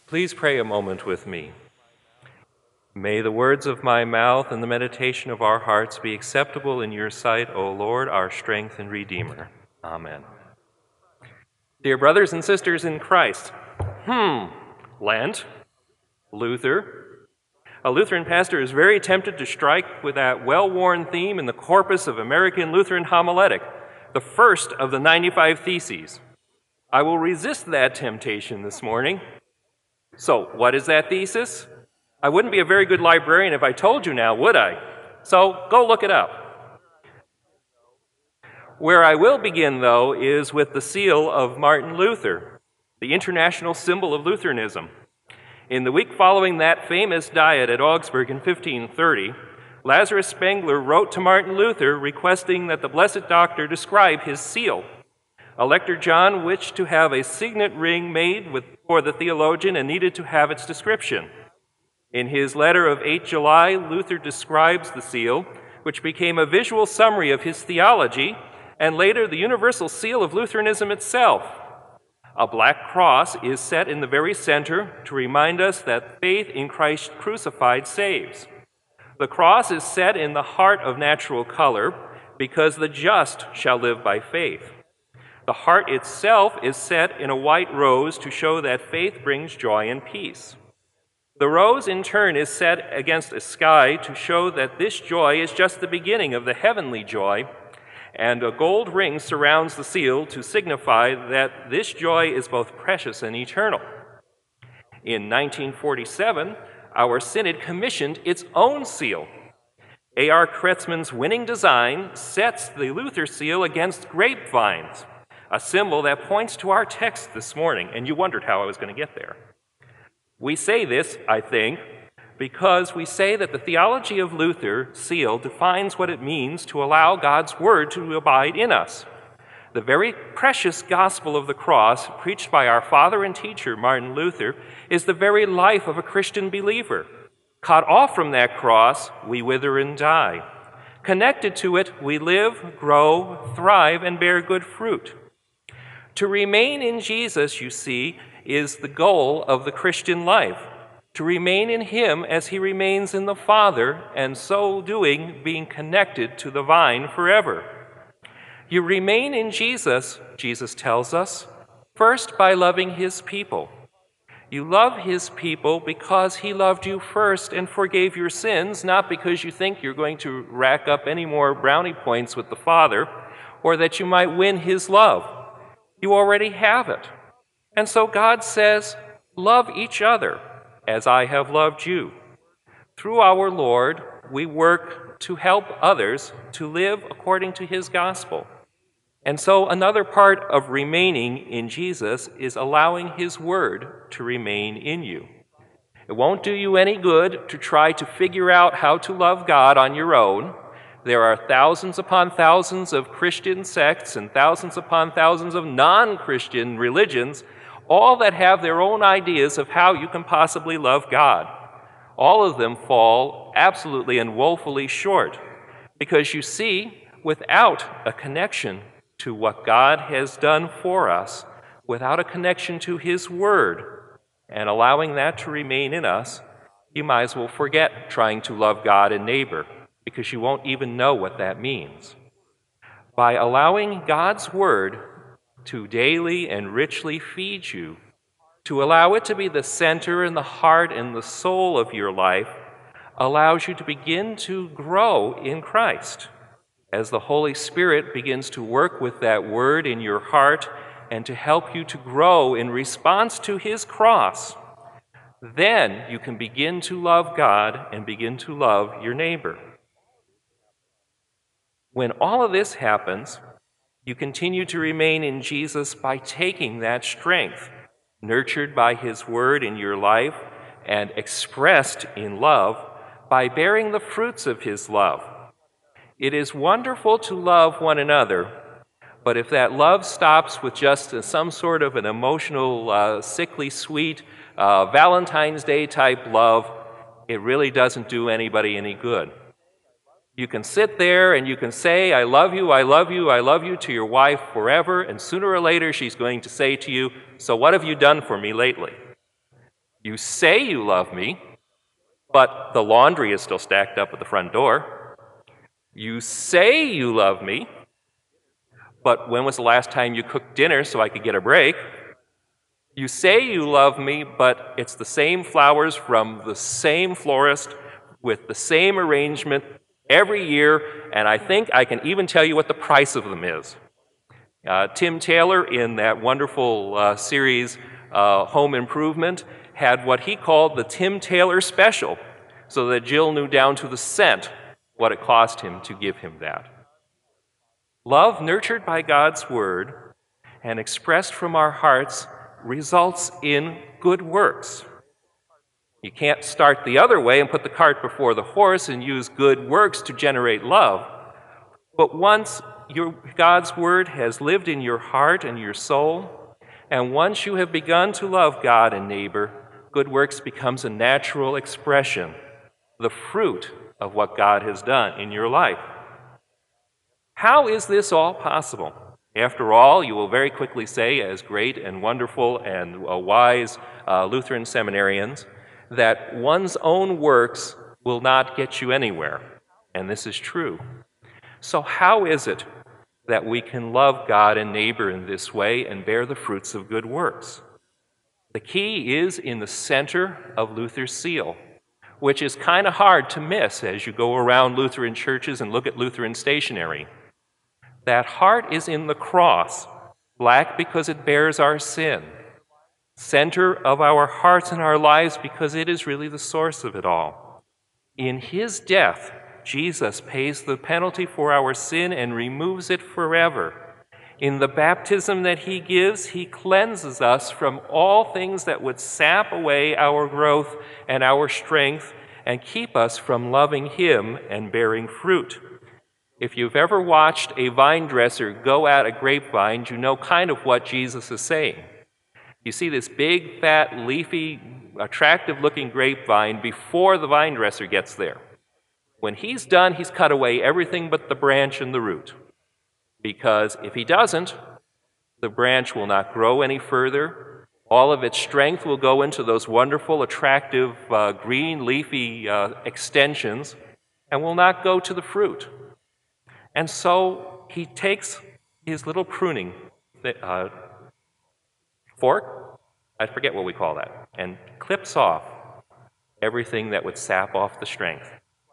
Please pray a moment with me. May the words of my mouth and the meditation of our hearts be acceptable in your sight, O Lord, our strength and Redeemer. Amen. Dear brothers and sisters in Christ, Lent, Luther. A Lutheran pastor is very tempted to strike with that well-worn theme in the corpus of American Lutheran homiletic, the first of the 95 Theses. I will resist that temptation this morning. So, what is that thesis? I wouldn't be a very good librarian if I told you now, would I? So, go look it up. Where I will begin, though, is with the seal of Martin Luther, the international symbol of Lutheranism. In the week following that famous Diet at Augsburg in 1530, Lazarus Spengler wrote to Martin Luther requesting that the Blessed Doctor describe his seal. Elector John wished to have a signet ring made for the theologian and needed to have its description. In his letter of 8 July, Luther describes the seal, which became a visual summary of his theology, and later the universal seal of Lutheranism itself. A black cross is set in the very center to remind us that faith in Christ crucified saves. The cross is set in the heart of natural color because the just shall live by faith. The heart itself is set in a white rose to show that faith brings joy and peace. The rose, in turn, is set against a sky to show that this joy is just the beginning of the heavenly joy, and a gold ring surrounds the seal to signify that this joy is both precious and eternal. In 1947, our synod commissioned its own seal. A.R. Kretzmann's winning design sets the Luther seal against grapevines, a symbol that points to our text this morning, and you wondered how I was going to get there. We say this, I think, because we say that the theology of Luther seal defines what it means to allow God's word to abide in us. The very precious gospel of the cross, preached by our father and teacher, Martin Luther, is the very life of a Christian believer. Cut off from that cross, we wither and die. Connected to it, we live, grow, thrive, and bear good fruit. To remain in Jesus, you see, is the goal of the Christian life. To remain in Him as He remains in the Father, and so doing, being connected to the vine forever. You remain in Jesus, Jesus tells us, first by loving His people. You love His people because He loved you first and forgave your sins, not because you think you're going to rack up any more brownie points with the Father, or that you might win His love. You already have it. And so God says, love each other as I have loved you. Through our Lord, we work to help others to live according to His gospel. And so another part of remaining in Jesus is allowing His word to remain in you. It won't do you any good to try to figure out how to love God on your own. There are thousands upon thousands of Christian sects and thousands upon thousands of non-Christian religions, all that have their own ideas of how you can possibly love God. All of them fall absolutely and woefully short, because you see, without a connection to what God has done for us, without a connection to His Word, and allowing that to remain in us, you might as well forget trying to love God and neighbor, because you won't even know what that means. By allowing God's Word to daily and richly feed you, to allow it to be the center and the heart and the soul of your life, allows you to begin to grow in Christ. As the Holy Spirit begins to work with that Word in your heart and to help you to grow in response to His cross, then you can begin to love God and begin to love your neighbor. When all of this happens, you continue to remain in Jesus by taking that strength, nurtured by His Word in your life and expressed in love, by bearing the fruits of His love. It is wonderful to love one another, but if that love stops with just some sort of an emotional, sickly sweet, Valentine's Day type love, it really doesn't do anybody any good. You can sit there and you can say, I love you, I love you, I love you to your wife forever, and sooner or later she's going to say to you, so what have you done for me lately? You say you love me, but the laundry is still stacked up at the front door. You say you love me, but when was the last time you cooked dinner so I could get a break? You say you love me, but it's the same flowers from the same florist with the same arrangement every year, and I think I can even tell you what the price of them is. Tim Taylor, in that wonderful series, Home Improvement, had what he called the Tim Taylor special, so that Jill knew down to the cent what it cost him to give him that. Love nurtured by God's Word and expressed from our hearts results in good works. You can't start the other way and put the cart before the horse and use good works to generate love. But once God's Word has lived in your heart and your soul, and once you have begun to love God and neighbor, good works becomes a natural expression, the fruit of what God has done in your life. How is this all possible? After all, you will very quickly say, as great and wonderful and wise Lutheran seminarians, that one's own works will not get you anywhere. And this is true. So how is it that we can love God and neighbor in this way and bear the fruits of good works? The key is in the center of Luther's seal, which is kind of hard to miss as you go around Lutheran churches and look at Lutheran stationery. That heart is in the cross, black because it bears our sin, center of our hearts and our lives because it is really the source of it all. In his death, Jesus pays the penalty for our sin and removes it forever. In the baptism that he gives, he cleanses us from all things that would sap away our growth and our strength and keep us from loving him and bearing fruit. If you've ever watched a vine dresser go at a grapevine, you know kind of what Jesus is saying. You see this big, fat, leafy, attractive-looking grapevine before the vine dresser gets there. When he's done, he's cut away everything but the branch and the root. Because if he doesn't, the branch will not grow any further. All of its strength will go into those wonderful, attractive, green, leafy extensions and will not go to the fruit. And so he takes his little pruning fork, I forget what we call that, and clips off everything that would sap off the strength.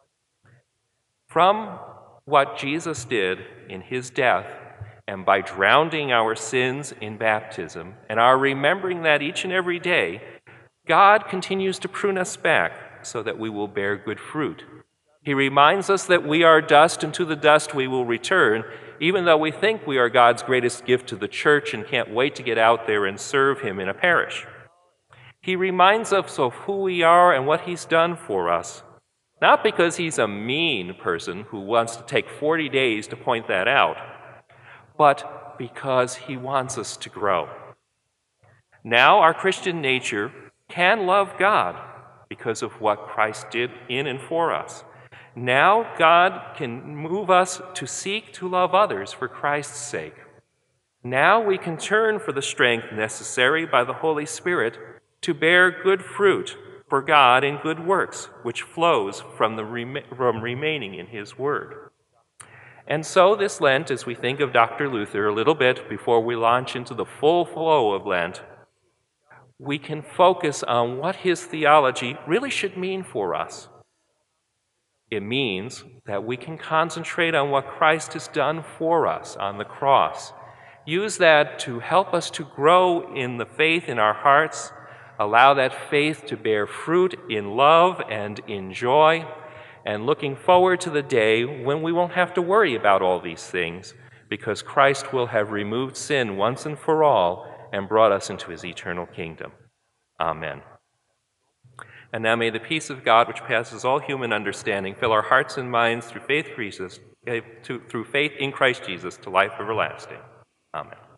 From what Jesus did in his death, and by drowning our sins in baptism, and our remembering that each and every day, God continues to prune us back so that we will bear good fruit. He reminds us that we are dust, and to the dust we will return, even though we think we are God's greatest gift to the church and can't wait to get out there and serve him in a parish. He reminds us of who we are and what he's done for us, not because he's a mean person who wants to take 40 days to point that out, but because he wants us to grow. Now our Christian nature can love God because of what Christ did in and for us. Now God can move us to seek to love others for Christ's sake. Now we can turn for the strength necessary by the Holy Spirit to bear good fruit for God in good works, which flows from remaining in his word. And so this Lent, as we think of Dr. Luther a little bit before we launch into the full flow of Lent, we can focus on what his theology really should mean for us. It means that we can concentrate on what Christ has done for us on the cross. Use that to help us to grow in the faith in our hearts, allow that faith to bear fruit in love and in joy, and looking forward to the day when we won't have to worry about all these things, because Christ will have removed sin once and for all and brought us into his eternal kingdom. Amen. And now may the peace of God, which passes all human understanding, fill our hearts and minds through faith in Christ Jesus to life everlasting. Amen.